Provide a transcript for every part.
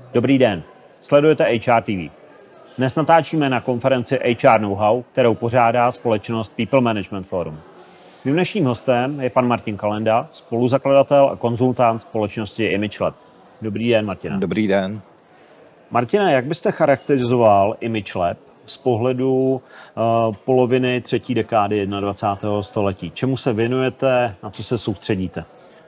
Dobrý den, sledujete HR TV. Dnes natáčíme na konferenci HR Know-how, kterou pořádá společnost People Management Forum. Mým dnešním hostem je pan Martin Kalenda, spoluzakladatel a konzultant společnosti ImageLab. Dobrý den, Martina. Dobrý den. Martina, jak byste charakterizoval ImageLab z pohledu poloviny třetí dekády 21. století? Čemu se věnujete, na co se soustředíte?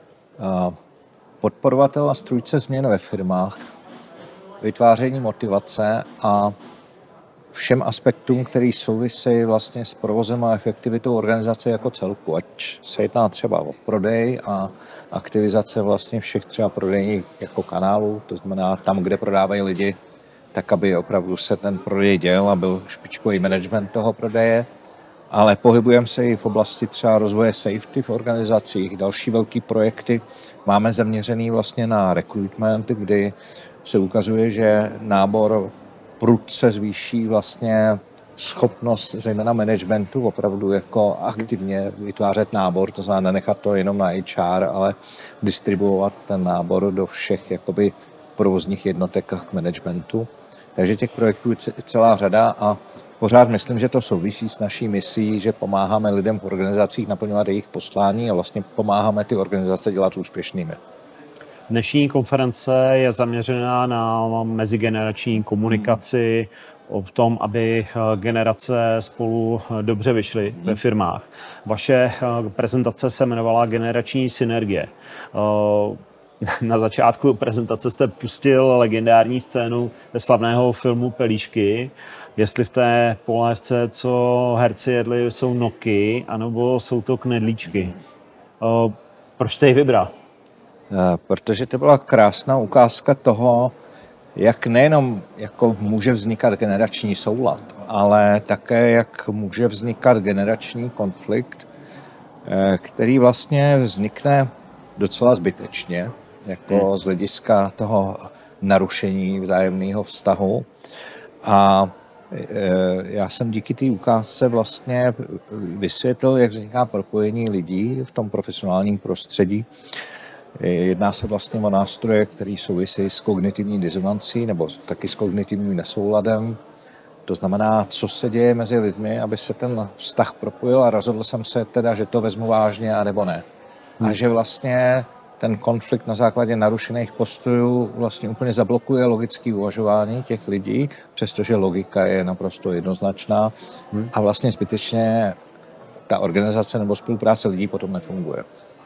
Podporovatel a strůjce změn ve firmách, vytváření motivace a všem aspektům, který souvisí vlastně s provozem a efektivitou organizace jako celku. Ať se jedná třeba o prodej a aktivizace vlastně všech třeba prodejních jako kanálů, to znamená tam, kde prodávají lidi, tak aby opravdu se ten prodej děl a byl špičkový management toho prodeje. Ale pohybujeme se i v oblasti třeba rozvoje safety v organizacích, další velký projekty. Máme zaměřený vlastně na recruitment, kdy se ukazuje, že nábor prudce zvýší vlastně schopnost zejména managementu opravdu jako aktivně vytvářet nábor, to znamená nenechat to jenom na HR, ale distribuovat ten nábor do všech jakoby provozních jednotek k managementu. Takže těch projektů je celá řada a pořád myslím, že to souvisí s naší misí, že pomáháme lidem v organizacích naplňovat jejich poslání a vlastně pomáháme ty organizace dělat úspěšnými. Dnešní konference je zaměřená na mezigenerační komunikaci, o tom, aby generace spolu dobře vyšly ve firmách. Vaše prezentace se jmenovala Generační synergie. Na začátku prezentace jste pustil legendární scénu ze slavného filmu Pelíšky. Jestli v té polévce, co herci jedli, jsou noky, anebo jsou to knedlíčky. Proč jste ji vybral? Protože to byla krásná ukázka toho, jak nejenom jako může vznikat generační soulad, ale také jak může vznikat generační konflikt, který vlastně vznikne docela zbytečně, jako z hlediska toho narušení vzájemného vztahu. A já jsem díky té ukázce vlastně vysvětlil, jak vzniká propojení lidí v tom profesionálním prostředí. Jedná se vlastně o nástroje, které souvisí s kognitivní disonancí nebo taky s kognitivním nesouladem. To znamená, co se děje mezi lidmi, aby se ten vztah propojil a rozhodl jsem se teda, že to vezmu vážně a nebo ne. A že vlastně ten konflikt na základě narušených postojů vlastně úplně zablokuje logické uvažování těch lidí, přestože logika je naprosto jednoznačná a vlastně zbytečně ta organizace nebo spolupráce lidí potom nefunguje.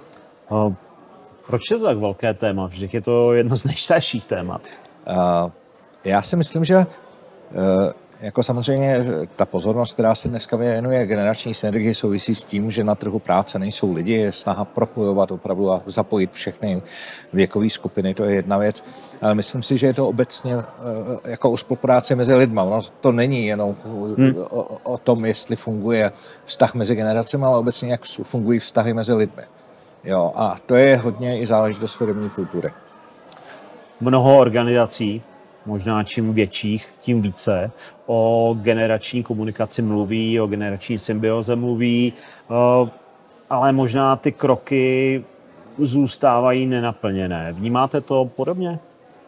Proč je to tak velké téma? Vždyť je to jedno z nejstarších témat. Já si myslím, že jako samozřejmě ta pozornost, která se dneska věnuje generační synergii, souvisí s tím, že na trhu práce nejsou lidi, je snaha propojovat opravdu a zapojit všechny věkové skupiny, to je jedna věc. Ale myslím si, že je to obecně jako o spolupráci mezi lidmi. No, to není jenom o tom, jestli funguje vztah mezi generacemi, ale obecně jak fungují vztahy mezi lidmi. Jo, a to je hodně i záležitost firemní kultury. Mnoho organizací, možná čím větších, tím více, o generační komunikaci mluví, o generační symbioze mluví, ale možná ty kroky zůstávají nenaplněné. Vnímáte to podobně?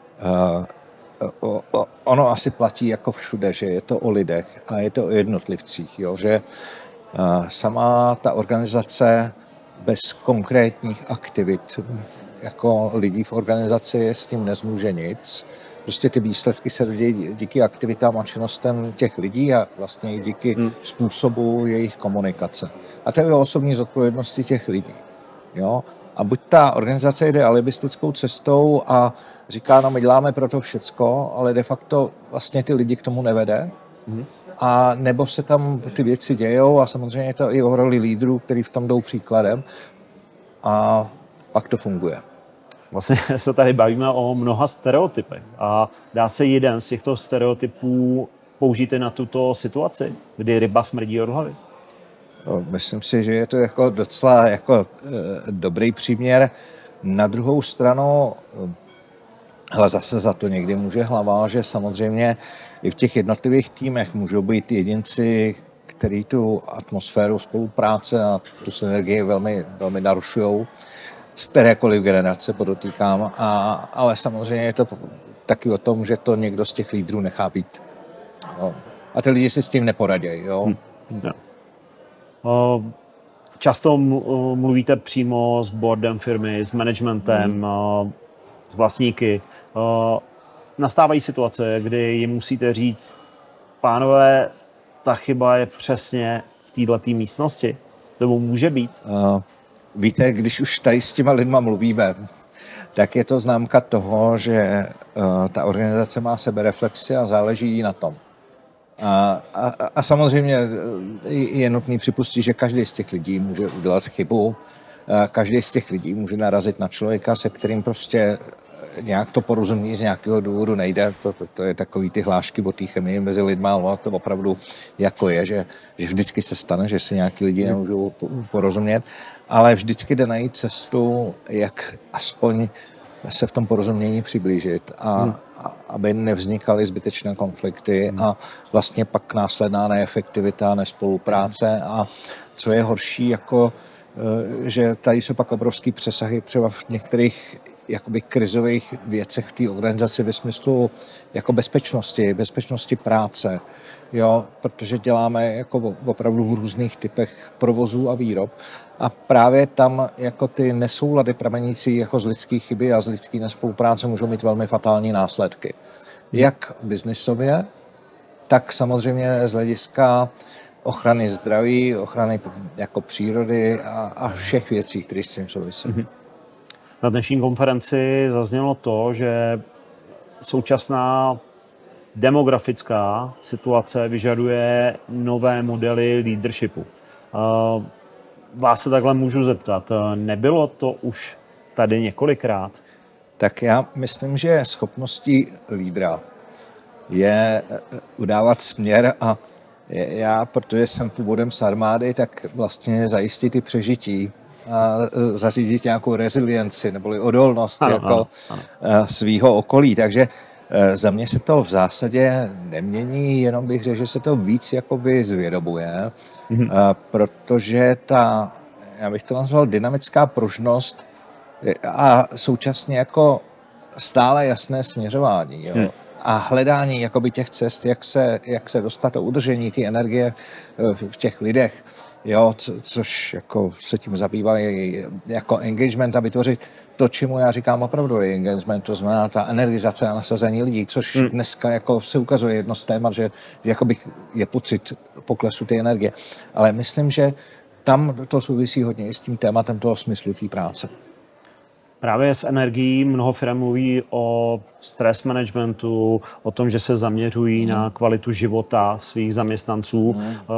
Ono asi platí jako všude, že je to o lidech a je to o jednotlivcích, jo? Že sama ta organizace bez konkrétních aktivit jako lidí v organizaci s tím nezmůže nic. Prostě ty výsledky se rodí díky aktivitám a činnostem těch lidí a vlastně i díky způsobu jejich komunikace. A to je o osobní zodpovědnosti těch lidí. Jo? A buď ta organizace jde alibistickou cestou a říká, no my děláme pro to všecko, ale de facto vlastně ty lidi k tomu nevede. A nebo se tam ty věci dějou a samozřejmě je to i o roli lídrů, který v tom jdou příkladem a pak to funguje. Vlastně se tady bavíme o mnoha stereotypech a dá se jeden z těchto stereotypů použít i na tuto situaci, kdy ryba smrdí od hlavy? Myslím si, že je to jako docela jako dobrý příměr. Na druhou stranu, ale zase za to někdy může hlava, že samozřejmě i v těch jednotlivých týmech můžou být jedinci, který tu atmosféru spolupráce a tu synergii velmi, velmi narušujou z kterékoliv generace, podotýkám, ale samozřejmě je to taky o tom, že to někdo z těch lídrů nechá být. Jo. A ty lidi si s tím neporadějí. Jo. Často mluvíte přímo s boardem firmy, s managementem, s vlastníky. Nastávají situace, kdy jim musíte říct, pánové, ta chyba je přesně v této místnosti. Nebo může být? Víte, když už tady s těma lidma mluvíme, tak je to známka toho, že ta organizace má sebereflexi a záleží jí na tom. A samozřejmě je nutný připustit, že každý z těch lidí může udělat chybu, každý z těch lidí může narazit na člověka, se kterým prostě nějak to porozumění z nějakého důvodu nejde. To je takový ty hlášky o té chemii mezi lidma, ale to opravdu jako je, že vždycky se stane, že si nějaký lidi nemůžou porozumět, ale vždycky jde najít cestu, jak aspoň se v tom porozumění přiblížit a aby nevznikaly zbytečné konflikty a vlastně pak následná neefektivita, nespolupráce a co je horší, jako že tady jsou pak obrovský přesahy třeba v některých jakoby krizových věcech v té organizaci ve smyslu jako bezpečnosti práce, jo, protože děláme jako opravdu v různých typech provozů a výrob a právě tam jako ty nesoulady pramenící jako z lidské chyby a z lidské nespolupráce můžou mít velmi fatální následky. Jak biznisově, tak samozřejmě z hlediska ochrany zdraví, ochrany jako přírody a všech věcí, které s tím souvisí. Na dnešní konferenci zaznělo to, že současná demografická situace vyžaduje nové modely leadershipu. Vás se takhle můžu zeptat, nebylo to už tady několikrát? Tak já myslím, že schopností lídra je udávat směr a já, protože jsem původem z armády, tak vlastně zajistit i přežití a zařídit nějakou rezilienci neboli odolnost svýho okolí. Takže za mě se to v zásadě nemění, jenom bych řekl, že se to víc jakoby zvědomuje, protože já bych to nazval dynamická pružnost a současně jako stále jasné směřování. Jo. A hledání jakoby těch cest, jak se dostat do udržení té energie v těch lidech, jo, což jako se tím zabývají jako engagement a vytvořit to, čemu já říkám opravdu je engagement, to znamená ta energizace a nasazení lidí, což dneska jako se ukazuje jedno z témat, že jakoby je pocit poklesu té energie. Ale myslím, že tam to souvisí hodně i s tím tématem toho smyslu té práce. Právě s energií mnoho firm mluví o stres managementu, o tom, že se zaměřují na kvalitu života svých zaměstnanců.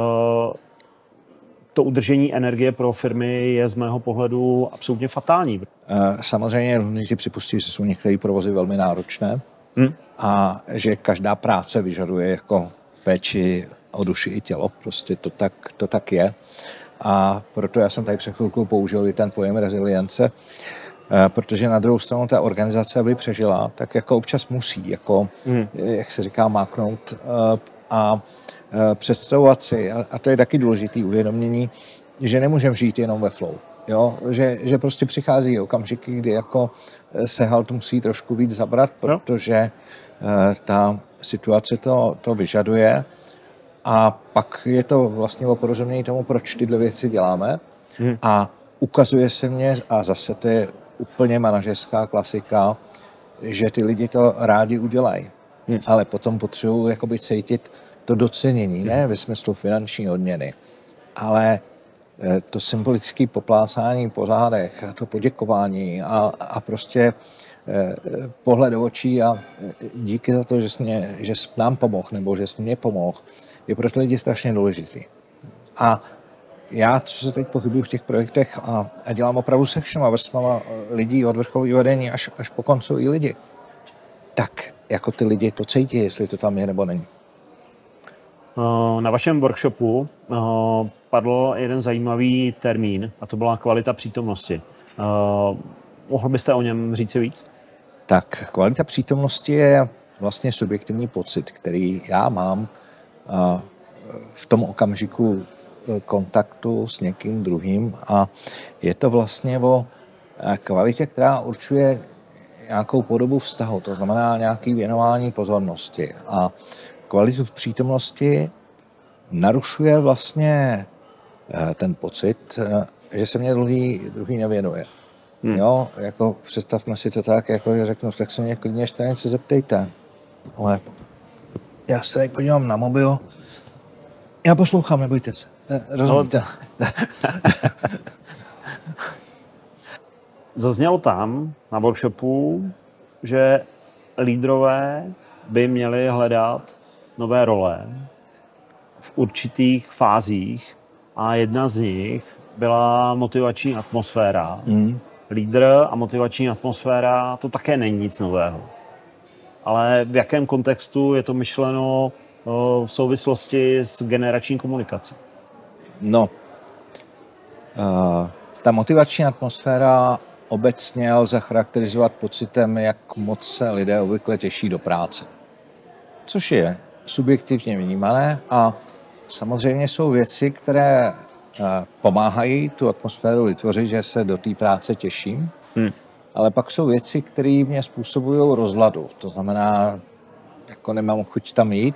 To udržení energie pro firmy je z mého pohledu absolutně fatální. Samozřejmě musí si připustit, že jsou některé provozy velmi náročné a že každá práce vyžaduje jako péči o duši i tělo. Prostě to tak je. A proto já jsem tady před chvilkou použil i ten pojem rezilience, protože na druhou stranu ta organizace, aby přežila, tak jako občas musí, jako, jak se říká, máknout a představovat si, a to je taky důležitý uvědomění, že nemůžeme žít jenom ve flow. Jo? Že prostě přichází okamžiky, kdy jako se halt musí trošku víc zabrat, protože ta situace to vyžaduje a pak je to vlastně o porozumění tomu, proč tyhle věci děláme a ukazuje se mně, a zase to je úplně manažerská klasika, že ty lidi to rádi udělají, ale potom potřebují jakoby cítit to docenění, ne ve smyslu finanční odměny, ale to symbolické poplácání po zádech, to poděkování a prostě pohled do očí a díky za to, že jsi nám pomohl nebo že jsi mě pomohl, je pro ty lidi strašně důležitý. A já, co se teď pohybuju v těch projektech a dělám opravdu se všema vrstvama lidí od vrcholového vedení až po koncový lidi, tak jako ty lidi to cítí, jestli to tam je nebo není. Na vašem workshopu padl jeden zajímavý termín a to byla kvalita přítomnosti. Mohl byste o něm říct si víc? Tak kvalita přítomnosti je vlastně subjektivní pocit, který já mám v tom okamžiku kontaktu s někým druhým a je to vlastně o kvalitě, která určuje nějakou podobu vztahu, to znamená nějaké věnování pozornosti. A kvalitu přítomnosti narušuje vlastně ten pocit, že se mě druhý nevěnuje. Jo, jako představme si to tak, jako že řeknu, tak se mě klidně ještě něco zeptejte. Ale já se tady podívám na mobil, já poslouchám, nebojte se. Rozumíte? Zaznělo tam na workshopu, že lídrové by měli hledat nové role v určitých fázích a jedna z nich byla motivační atmosféra. Lídr a motivační atmosféra, to také není nic nového. Ale v jakém kontextu je to myšleno v souvislosti s generační komunikací? No, ta motivační atmosféra obecně lze charakterizovat pocitem, jak moc se lidé obvykle těší do práce. Což je subjektivně vnímané a samozřejmě jsou věci, které pomáhají tu atmosféru vytvořit, že se do té práce těším, ale pak jsou věci, které mě způsobují rozladu. To znamená, jako nemám chuť tam jít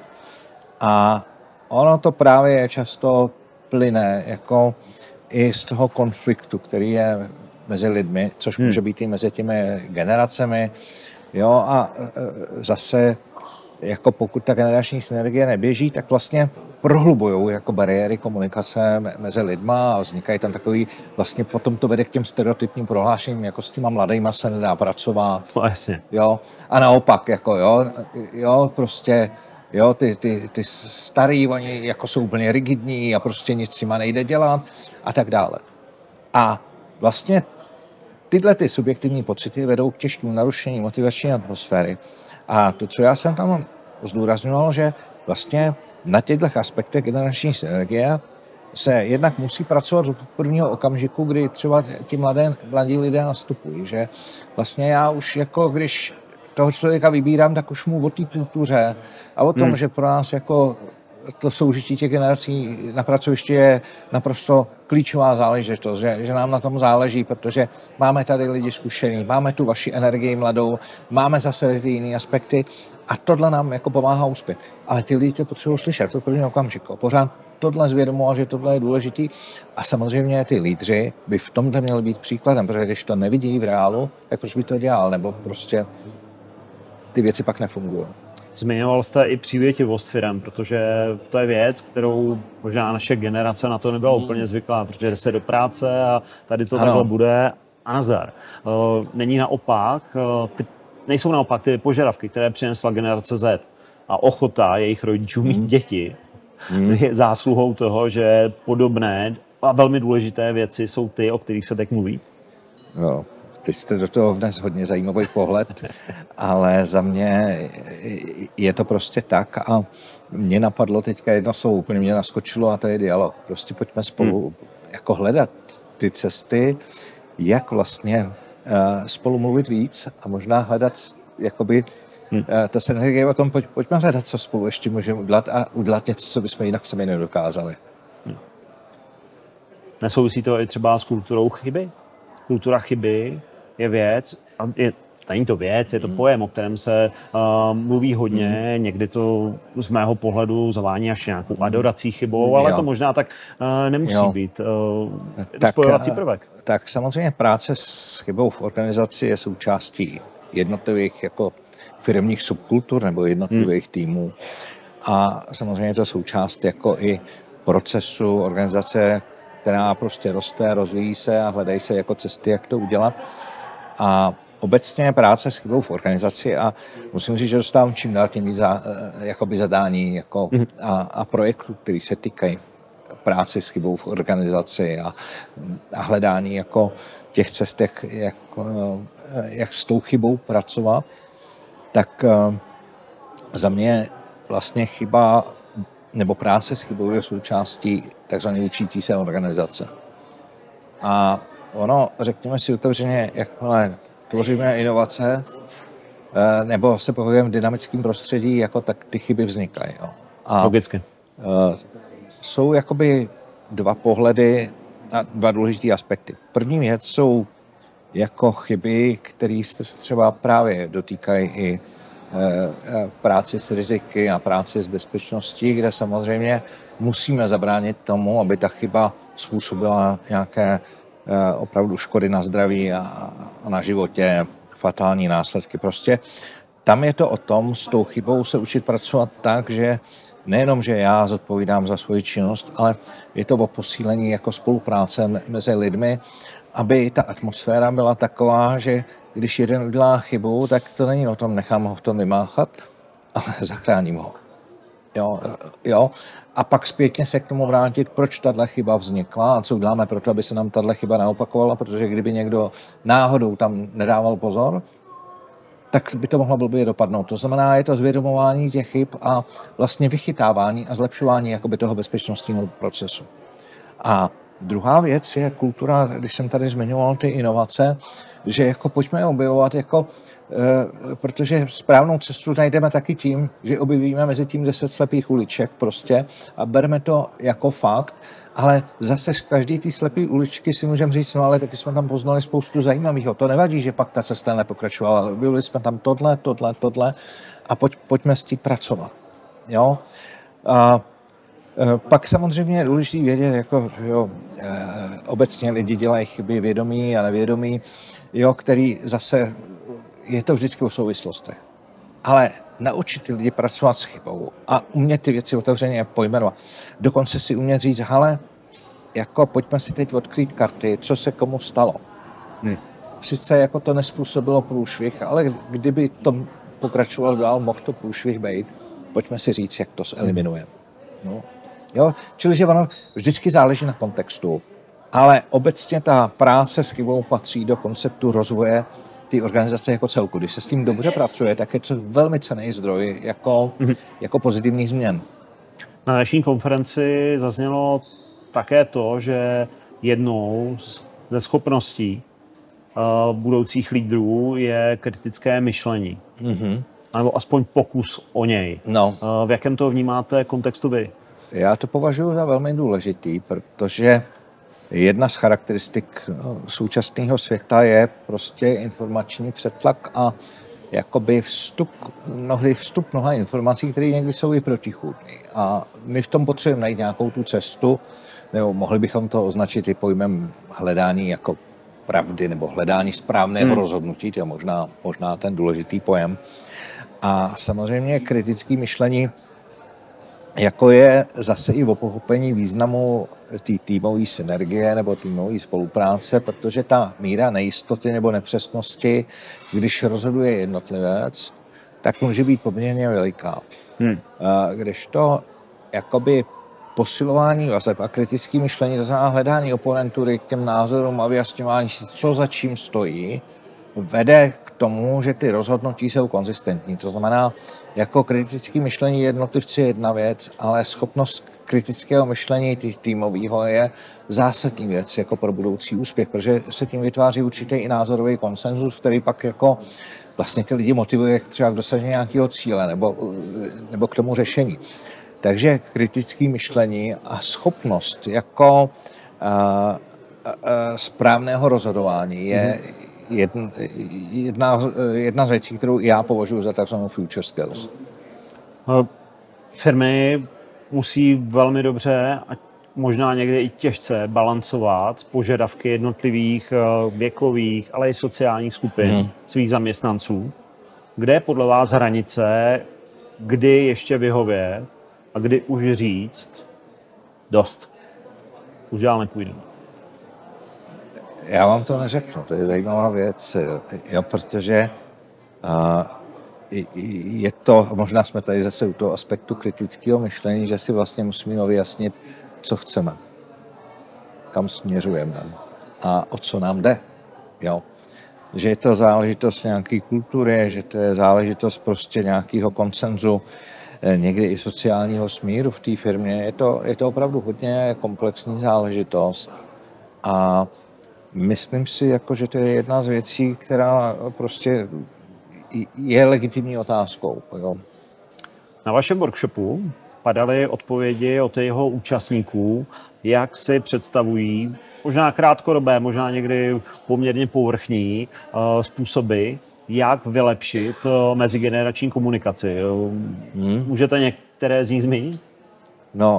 a ono to právě často plyne jako i z toho konfliktu, který je mezi lidmi, což může být i mezi těmi generacemi. Jo, a zase, jako pokud ta generační synergie neběží, tak vlastně prohlubujou jako bariéry komunikace mezi lidma a vznikají tam takový, vlastně potom to vede k těm stereotypním prohlášením, jako s těma mladýma se nedá pracovat. No, jasně. Jo, a naopak, jako jo, prostě jo, ty starý, oni jako jsou úplně rigidní a prostě nic s nima nejde dělat a tak dále. A vlastně tyhle ty subjektivní pocity vedou k těžkému narušení motivační atmosféry. A to, co já jsem tam zdůrazňoval, že vlastně na těchto aspektech generační synergie se jednak musí pracovat od prvního okamžiku, kdy třeba ti mladí lidé nastupují. Že vlastně já už jako když toho člověka vybírám, tak už mu o té kultuře a o tom, že pro nás jako to soužití těch generací na pracovišti je naprosto klíčová záležitost, že nám na tom záleží, protože máme tady lidi zkušený, máme tu vaši energii mladou, máme zase ty jiné aspekty a tohle nám jako pomáhá uspět. Ale ty lidi to potřebují slyšet, to první okamžiku. Pořád tohle zvědomoval, že tohle je důležitý a samozřejmě ty lídři by v tomhle měli být příkladem, protože když to nevidí v reálu, tak proč by to dělal, nebo prostě ty věci pak nefungují. Zmiňoval jste i přívětivost firem, protože to je věc, kterou možná naše generace na to nebyla úplně zvyklá, protože jde se do práce a tady to takhle bude a nazdar. Není naopak, nejsou naopak ty požadavky, které přinesla generace Z a ochota jejich rodičů mít děti je zásluhou toho, že podobné a velmi důležité věci jsou ty, o kterých se teď mluví. Jo. Teď jste do toho vnes hodně zajímavý pohled, ale za mě je to prostě tak a mě napadlo teďka jedno slovo, úplně mě naskočilo a to je dialog. Prostě pojďme spolu jako hledat ty cesty, jak vlastně spolu mluvit víc a možná hledat jakoby ta synergie o tom, pojďme hledat, co spolu ještě můžeme udělat a udělat něco, co bychom jinak sami nedokázali. Nesouvisí to i třeba s kulturou chyby? Kultura chyby je věc, není to věc, je to pojem, o kterém se mluví hodně, někdy to z mého pohledu zavání až nějakou adorací chybou, ale to možná tak nemusí být. Je to spojovací prvek. Tak samozřejmě práce s chybou v organizaci je součástí jednotlivých jako firemních subkultur nebo jednotlivých týmů. A samozřejmě je to součást jako i procesu organizace, která prostě roste, rozvíjí se a hledají se jako cesty, jak to udělat. A obecně práce s chybou v organizaci a musím říct, že dostávám čím dál tím víc zadání jako a projektů, které se týkají práce s chybou v organizaci a hledání jako těch cestech, jak s tou chybou pracovat, tak za mě vlastně chyba nebo práce s chybou je součástí takzvané učící se organizace. A ono, řekněme si otevřeně, jakmile tvoříme inovace nebo se pohybujeme v dynamickém prostředí, jako tak ty chyby vznikají. Jo. A logicky. Jsou jakoby dva pohledy a dva důležité aspekty. První věc jsou jako chyby, které se třeba právě dotýkají i práci s riziky a práci s bezpečností, kde samozřejmě musíme zabránit tomu, aby ta chyba způsobila nějaké opravdu škody na zdraví a na životě, fatální následky. Prostě tam je to o tom, s tou chybou se učit pracovat tak, že nejenom, že já zodpovídám za svoji činnost, ale je to o posílení jako spolupráce mezi lidmi, aby ta atmosféra byla taková, že když jeden udělá chybu, tak to není o tom, nechám ho v tom vymáchat, ale zachráním ho. Jo. A pak zpětně se k tomu vrátit, proč tahle chyba vznikla a co uděláme pro to, aby se nám tahle chyba neopakovala, protože kdyby někdo náhodou tam nedával pozor, tak by to mohlo blbě dopadnout. To znamená, je to zvědomování těch chyb a vlastně vychytávání a zlepšování jakoby toho bezpečnostního procesu. A druhá věc je kultura, když jsem tady zmiňoval ty inovace, že jako pojďme objevovat, protože správnou cestu najdeme taky tím, že objevíme mezi tím 10 slepých uliček prostě a bereme to jako fakt, ale zase z každý té slepé uličky si můžeme říct, no ale taky jsme tam poznali spoustu zajímavého. To nevadí, že pak ta cesta nepokračovala. Objevili jsme tam tohle a pojďme s tím pracovat. Jo? Pak samozřejmě je důležité vědět, obecně lidi dělají chyby vědomí a nevědomí, který zase je to vždycky o souvislostech. Ale naučit ty lidi pracovat s chybou a umět ty věci otevřeně pojmenovat. Dokonce si umět říct, hele, pojďme si teď odkrýt karty, co se komu stalo. Sice to nespůsobilo průšvih, ale kdyby to pokračovalo dál, mohl to průšvih být, pojďme si říct, jak to zeliminujeme. No. Jo? Čili, že ono vždycky záleží na kontextu, ale obecně ta práce s chybou patří do konceptu rozvoje té organizace jako celku. Když se s tím dobře pracuje, tak je to velmi cenný zdroj jako pozitivních změn. Na dnešní konferenci zaznělo také to, že jednou ze schopností budoucích lídrů je kritické myšlení. Nebo aspoň pokus o něj. No. V jakém to vnímáte kontextu vy? Já to považuji za velmi důležitý, protože jedna z charakteristik současného světa je prostě informační přetlak a jakoby vstup mnoha informací, které někdy jsou i protichůdné. A my v tom potřebujeme najít nějakou tu cestu, nebo mohli bychom to označit i pojmem hledání jako pravdy nebo hledání správného rozhodnutí, to je možná ten důležitý pojem. A samozřejmě kritické myšlení je zase i o pochopení významu té týmové synergie nebo týmové spolupráce, protože ta míra nejistoty nebo nepřesnosti, když rozhoduje jednotlivec, tak může být poměrně veliká. Kdežto posilování vazeb a kritické myšlení, to znamená hledání oponentury k těm názorům a vyjasňování si, co za čím stojí, vede k tomu, že ty rozhodnutí jsou konzistentní. To znamená, kritické myšlení jednotlivci je jedna věc, ale schopnost kritického myšlení týmového je zásadní věc pro budoucí úspěch, protože se tím vytváří určitý i názorový konsenzus, který pak vlastně ty lidi motivuje třeba k dosažení nějakého cíle nebo k tomu řešení. Takže kritické myšlení a schopnost správného rozhodování je jedna z věcí, kterou já považuji za takzvanou future skills. Firmy musí velmi dobře a možná někdy i těžce balancovat požadavky jednotlivých věkových, ale i sociálních skupin svých zaměstnanců. Kde je podle vás hranice, kdy ještě vyhovět a kdy už říct dost? Už dál nepůjdeme. Já vám to neřeknu, to je zajímavá věc, protože je to, možná jsme tady zase u toho aspektu kritického myšlení, že si vlastně musíme vyjasnit, co chceme, kam směřujeme a o co nám jde. Jo. Že je to záležitost nějaké kultury, že to je záležitost prostě nějakého konsenzu, někdy i sociálního smíru v té firmě. Je to opravdu hodně komplexní záležitost a myslím si, že to je jedna z věcí, která prostě je legitimní otázkou. Jo. Na vašem workshopu padaly odpovědi od jeho účastníků, jak si představují, možná krátkodobé, možná někdy poměrně povrchní způsoby, jak vylepšit mezigenerační komunikaci. Můžete některé z nich zmínit? No,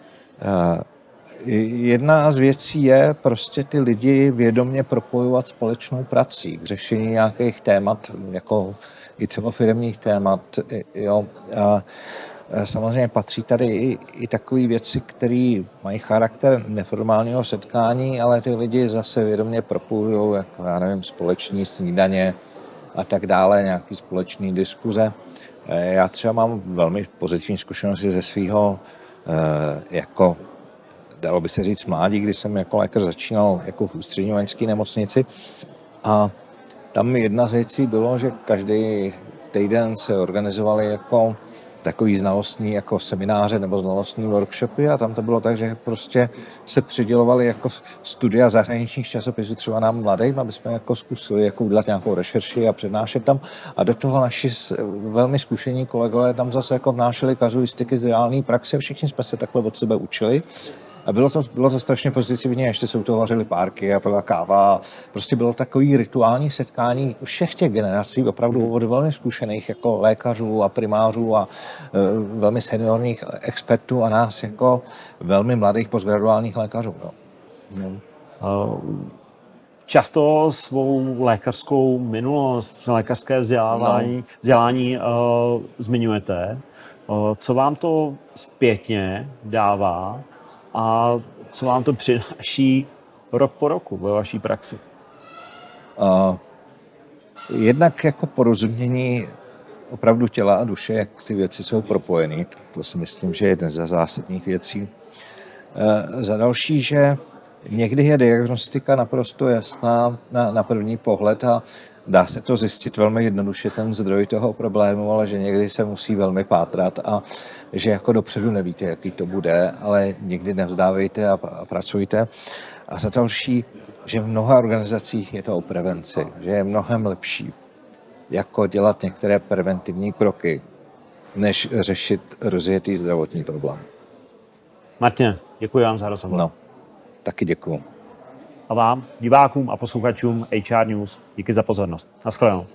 jedna z věcí je prostě ty lidi vědomě propojovat společnou prací k řešení nějakých témat, jako i celofiremních témat. Jo. Samozřejmě patří tady i takové věci, které mají charakter neformálního setkání, ale ty lidi zase vědomě propojují, jako já nevím, společní snídaně a tak dále, nějaký společný diskuze. Já třeba mám velmi pozitivní zkušenosti ze svého jako dalo by se říct mládí, kdy jsem jako lékař začínal jako v ústřední vojenské nemocnici a tam jedna z věcí bylo, že každý týden se organizovali jako takový znalostní jako semináře nebo znalostní workshopy a tam to bylo tak, že prostě se přidělovali jako studia zahraničních časopisů třeba nám mladým, aby jsme jako zkusili jako udělat nějakou rešerši a přednášet tam a do toho naši velmi zkušení kolegové tam zase jako vnášeli kazuistiky z reálné praxe, všichni jsme se takhle od sebe učili. A bylo to strašně pozitivně, ještě se u toho vařily párky a byla káva. Prostě bylo takový rituální setkání všech těch generací, opravdu od velmi zkušených jako lékařů a primářů a velmi seniorních expertů a nás jako velmi mladých postgraduálních lékařů. No. Často svou lékařskou minulost, lékařské vzdělání zmiňujete. Co vám to zpětně dává a co vám to přináší rok po roku ve vaší praxi? Jednak jako porozumění opravdu těla a duše, jak ty věci jsou propojené. To si myslím, že je jedna ze zásadních věcí. Za další, že někdy je diagnostika naprosto jasná na první pohled a dá se to zjistit velmi jednoduše, ten zdroj toho problému, ale že někdy se musí velmi pátrat a že jako dopředu nevíte, jaký to bude, ale nikdy nevzdávejte a pracujte. A za další, že v mnoha organizacích je to o prevenci, že je mnohem lepší jako dělat některé preventivní kroky, než řešit rozjetý zdravotní problém. Martine, děkuji vám za rozhovor. No, taky děkuju. A vám, divákům a posluchačům HR News, díky za pozornost. Naschledanou.